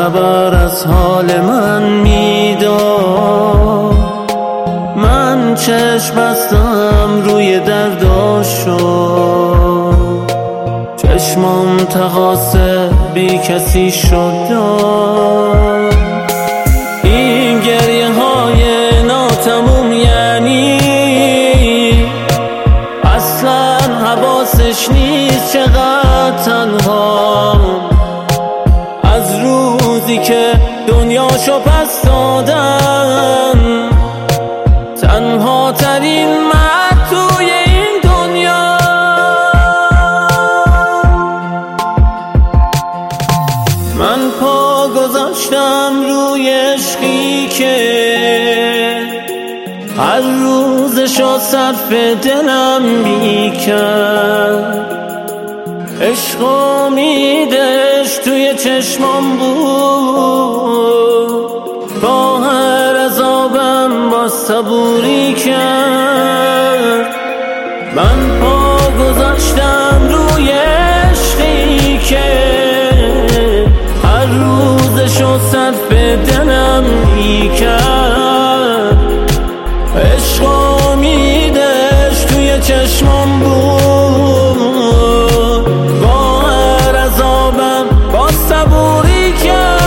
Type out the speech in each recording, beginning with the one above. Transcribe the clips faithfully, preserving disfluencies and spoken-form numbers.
خبر از حال من میداد. من چشم بستم روی درداشو، چشمام تقاصه بی کسی شد. این گریه های ناتموم یعنی اصلا حواسش نیست چقدر تنها. از روزی که دنیاشو پس دادن، تنها ترین مرد توی این دنیا. من پا گذاشتم روی عشقی که هر روزشو صرف دلم میکرد. عشق و امیدش توی چشمام بود، با هر عذابم با صبوری کرد. من پا گذاشتم روی عشقی که هر روزشو صرف دلم میکرد. عشق و امیدش توی چشمام بود، با هر عذابم با صبوری کرد.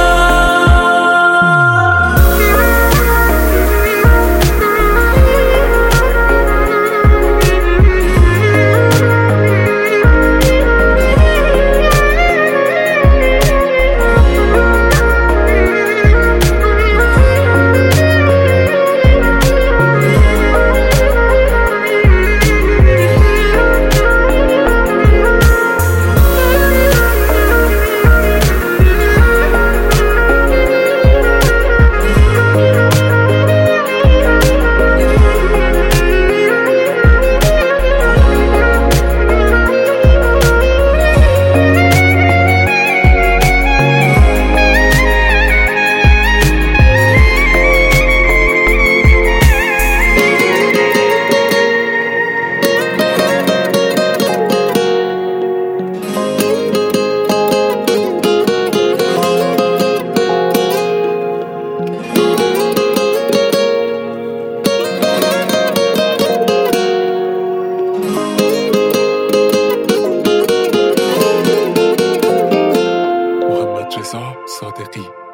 صادقی